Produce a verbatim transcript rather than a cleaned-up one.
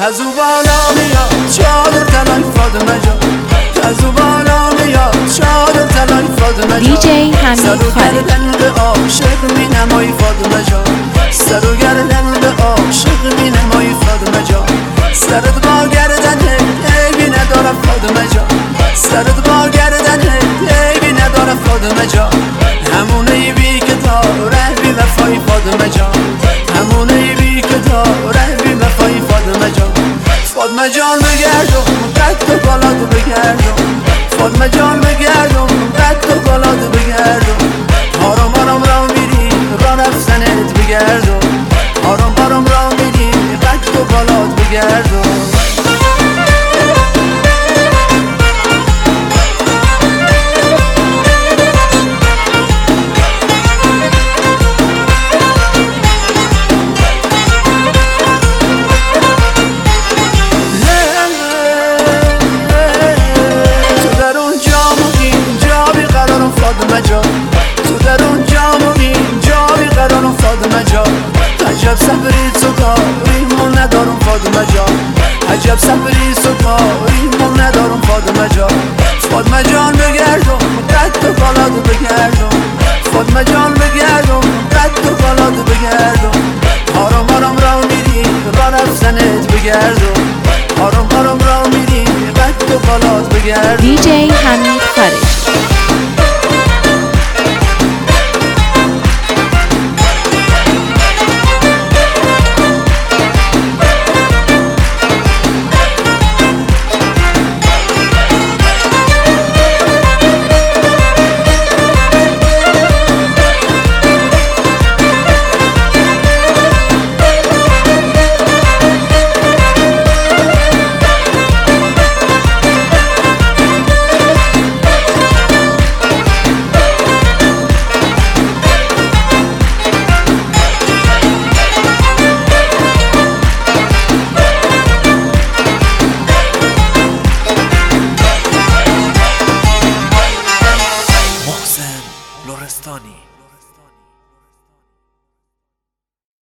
از او بالا میاد چادر تنای فاطمه جان، از او بالا میاد چادر تنای فاطمه جان. دی جی حمید خالد گردن به عاشق می نمایی فاطمه جان، سر و گردن به عاشق می نمایی فاطمه جان. سرت با گردن عیبی نداره فاطمه جان، سرت با گردن عیبی نداره فاطمه جان. همونه بی که داره بی وفای فاطمه جان، همونه بی که داره بی وفای فاطمه جان. فاطمه جان بگردم قد و بالات بگردم، فاطمه جان بگردم قد و بالات بگردم. آرام آرام را میری را رفتنت بگردم، آرام آرام را میری قد و بالات بگردم. فاطمه جان تو در اون جام و اینجا بیقرارم فاطمه جان. عجب صبری تو کاریمون ندارم فاطمه جان، عجب صبری تو کاریمون ندارم فاطمه جان. فاطمه جان بگردم قد و بالات بگردم، فاطمه جان بگردم قد و بالات بگردم. آرام آرام را میری را رفتنت بگردم، آرام آرام را میری قد و بالات بگردم. دی جی حمید خالد